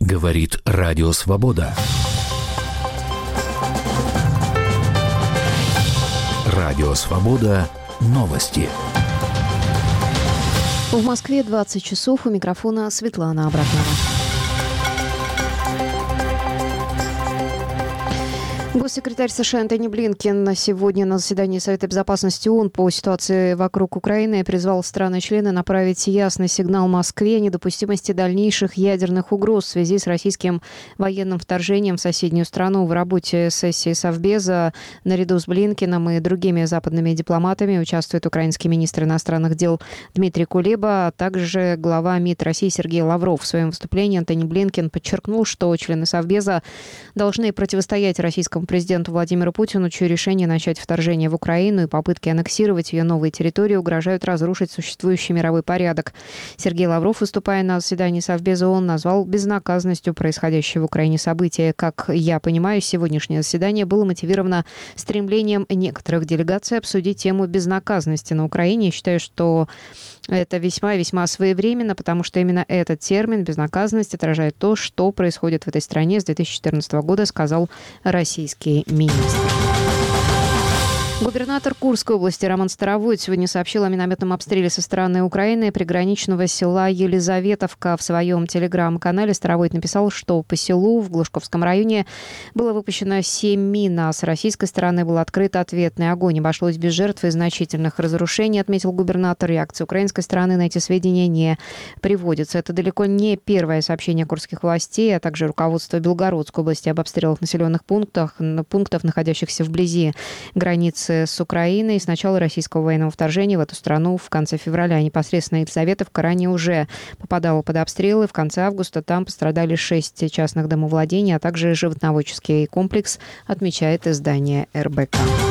Говорит Радио Свобода. Радио Свобода. Новости. В Москве 20 часов. У микрофона Светлана Абракнова. Госсекретарь США Антони Блинкен сегодня на заседании Совета безопасности ООН по ситуации вокруг Украины призвал страны-члены направить ясный сигнал Москве о недопустимости дальнейших ядерных угроз в связи с российским военным вторжением в соседнюю страну. В работе сессии Совбеза наряду с Блинкеном и другими западными дипломатами участвует украинский министр иностранных дел Дмитрий Кулеба, а также глава МИД России Сергей Лавров. В своем выступлении Антони Блинкен подчеркнул, что члены Совбеза должны противостоять российскому президенту Владимиру Путину, чье решение начать вторжение в Украину и попытки аннексировать ее новые территории угрожают разрушить существующий мировой порядок. Сергей Лавров, выступая на заседании Совбеза ООН, назвал безнаказанностью происходящее в Украине события. Как я понимаю, сегодняшнее заседание было мотивировано стремлением некоторых делегаций обсудить тему безнаказанности на Украине. Я считаю, что это весьма своевременно, потому что именно этот термин «безнаказанность» отражает то, что происходит в этой стране с 2014 года, сказал российский министр. Губернатор Курской области Роман Старовойт сегодня сообщил о минометном обстреле со стороны Украины приграничного села Елизаветовка. В своем телеграм-канале Старовойт написал, что по селу в Глушковском районе было выпущено 7 мин, а с российской стороны был открыт ответный огонь. Обошлось без жертв и значительных разрушений, отметил губернатор. Реакция украинской стороны на эти сведения не приводится. Это далеко не первое сообщение курских властей, а также руководство Белгородской области об обстрелах населенных пунктов, находящихся вблизи границы с Украиной. С начала российского военного вторжения в эту страну в конце февраля непосредственно Елизаветовка ранее уже попадала под обстрелы. В конце августа там пострадали 6 частных домовладений, а также животноводческий комплекс, отмечает издание РБК.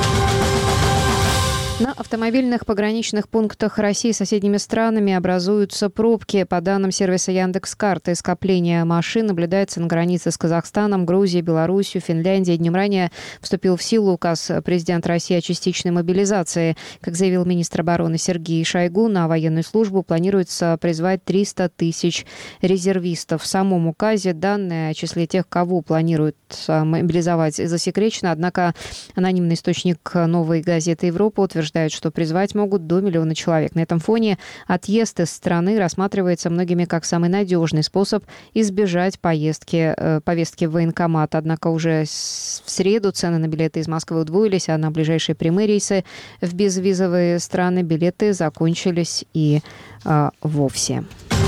На автомобильных пограничных пунктах России с соседними странами образуются пробки. По данным сервиса Яндекс.Карты, скопление машин наблюдается на границе с Казахстаном, Грузией, Беларусью, Финляндией. Днем ранее вступил в силу указ президента России о частичной мобилизации. Как заявил министр обороны Сергей Шойгу, на военную службу планируется призвать 300 тысяч резервистов. В самом указе данные о числе тех, кого планируют мобилизовать, засекречено. Однако анонимный источник «Новой газеты Европы» утверждает, что призвать могут до 1 миллиона человек. На этом фоне отъезд из страны рассматривается многими как самый надежный способ избежать повестки в военкомат. Однако уже в среду цены на билеты из Москвы удвоились, а на ближайшие прямые рейсы в безвизовые страны билеты закончились и вовсе.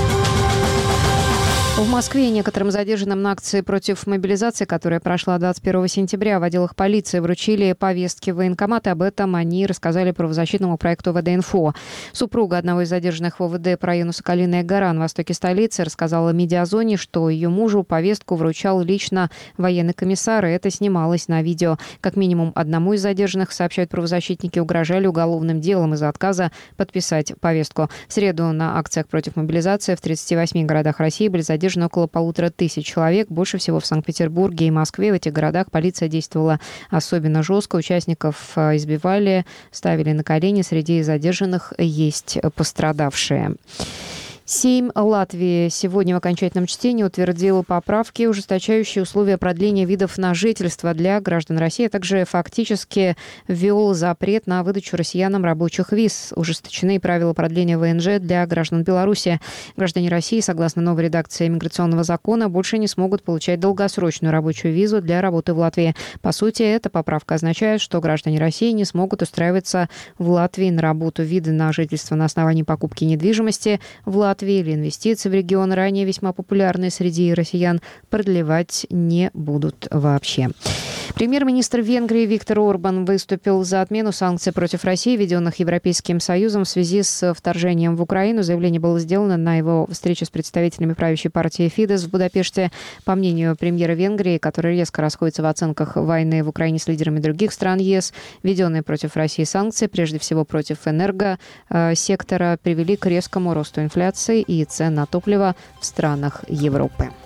В Москве некоторым задержанным на акции против мобилизации, которая прошла 21 сентября, в отделах полиции вручили повестки в военкоматы. Об этом они рассказали правозащитному проекту ВД-Инфо. Супруга одного из задержанных в ОВД по району Соколиная гора на востоке столицы рассказала Медиазоне, что ее мужу повестку вручал лично военный комиссар, и это снималось на видео. Как минимум одному из задержанных, сообщают правозащитники, угрожали уголовным делом из-за отказа подписать повестку. В среду на акциях против мобилизации в 38 городах России были задержаны около 1500 человек. Больше всего в Санкт-Петербурге и Москве. В этих городах полиция действовала особенно жестко. Участников избивали, ставили на колени. Среди задержанных есть пострадавшие. Сейм Латвии сегодня в окончательном чтении утвердил поправки, ужесточающие условия продления видов на жительство для граждан России, а также фактически ввел запрет на выдачу россиянам рабочих виз. Ужесточены правила продления ВНЖ для граждан Беларуси. Граждане России, согласно новой редакции миграционного закона, больше не смогут получать долгосрочную рабочую визу для работы в Латвии. По сути, эта поправка означает, что граждане России не смогут устраиваться в Латвии на работу. Виды на жительство на основании покупки недвижимости в Латвии или инвестиции в регион, ранее весьма популярные среди россиян, продлевать не будут вообще. Премьер-министр Венгрии Виктор Орбан выступил за отмену санкций против России, введенных Европейским Союзом в связи с вторжением в Украину. Заявление было сделано на его встрече с представителями правящей партии Фидес в Будапеште. По мнению премьера Венгрии, который резко расходится в оценках войны в Украине с лидерами других стран ЕС, введенные против России санкции, прежде всего против энергосектора, привели к резкому росту инфляции и цен на топливо в странах Европы.